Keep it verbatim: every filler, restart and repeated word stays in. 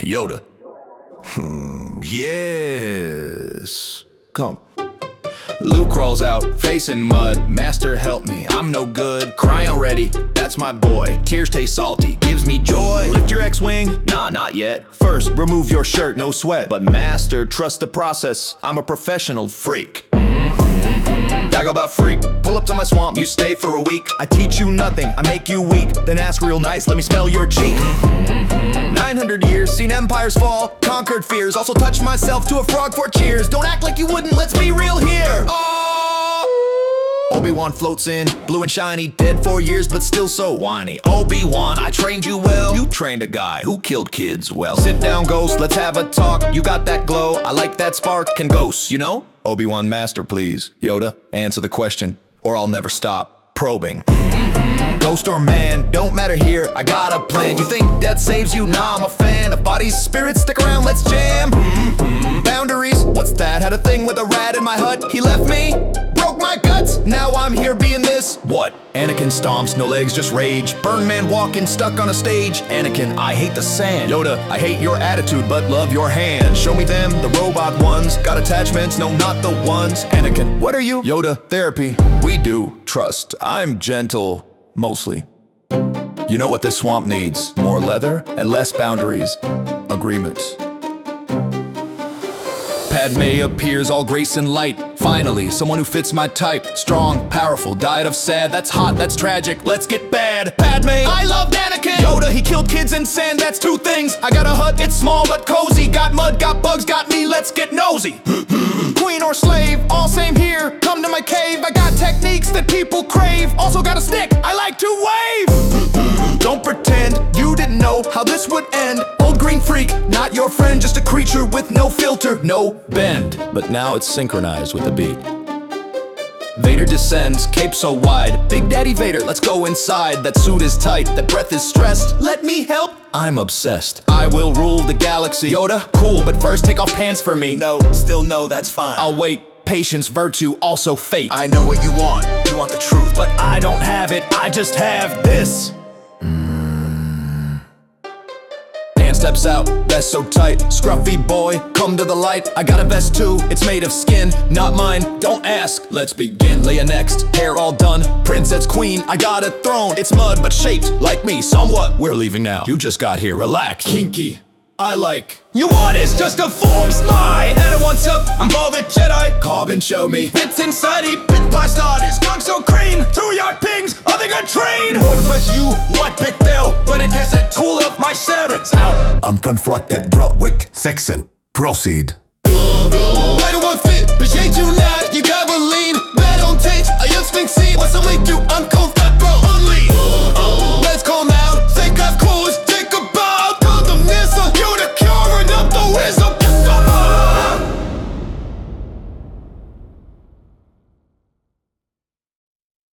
Yoda. Hmm, yes. Come. Luke crawls out, facing mud. Master, help me, I'm no good. Cryo ready, that's my boy. Tears taste salty, gives me joy. Lift your X-Wing, nah, not yet. First, remove your shirt, no sweat. But Master, trust the process, I'm a professional freak. Dagobah freak, pull up to my swamp, you stay for a week. I teach you nothing, I make you weak. Then ask real nice, let me smell your cheek. nine hundred years, seen empires fall, conquered fears. Also touched myself to a frog for cheers. Don't act like you wouldn't, let's be real here. Oh! Obi-Wan floats in, blue and shiny. Dead for years, but still so whiny. Obi-Wan, I trained you well. You trained a guy who killed kids well. Sit down, Ghost, let's have a talk. You got that glow, I like that spark. Can ghosts, you know? Obi-Wan Master, please. Yoda, answer the question, or I'll never stop probing. Ghost or man, don't matter here, I got a plan. You think death saves you? Nah, I'm a fan of bodies, spirits, stick around, let's jam. Boundaries, what's that? Had a thing with a rat in my hut, he left me, broke my guts. Now I'm here being this. What? Anakin stomps, no legs, just rage. Burn man walking, stuck on a stage. Anakin, I hate the sand. Yoda, I hate your attitude, but love your hands. Show me them, the robot ones. Got attachments, no, not the ones. Anakin, what are you? Yoda, therapy, we do trust. I'm gentle. Mostly. You know what this swamp needs? More leather and less boundaries. Agreements. Padme appears all grace and light. Finally, someone who fits my type. Strong, powerful, died of sad. That's hot, that's tragic, let's get bad. Padme, I loved Anakin. Yoda, he killed kids in sand, that's two things. I got a hut, it's small but cozy. Got mud, got bugs, got me, let's get nosy. Queen or slave, all same here. Come to my cave, I got techniques that people crave. Also got a stick, I like to wave. Don't pretend you didn't know how this would end. Old green freak, not your friend, just a creature with no filter, no bend. But now it's synchronized with the beat. Vader descends, cape so wide. Big Daddy Vader, let's go inside. That suit is tight, that breath is stressed. Let me help, I'm obsessed. I will rule the galaxy. Yoda, cool, but first take off pants for me. No, still no, that's fine. I'll wait. Patience, virtue, also fate. I know what you want, you want the truth, but I don't have it, I just have this. Steps out, vest so tight, scruffy boy, come to the light. I got a vest too, it's made of skin, not mine, don't ask. Let's begin, Leia next, hair all done, princess queen, I got a throne. It's mud but shaped like me, somewhat. We're leaving now, you just got here, relax. Kinky, I like. You want is just a form's lie. And what's up, I'm Velvet Jedi. Carbon show me, bits inside, he bit by starters, skunk so green. Two yard pings, I think I train. What was you, what big deal, but it is a tool of my servants out. I'm confronted, Broadwick, Saxon, proceed. I don't want fit, but you do not.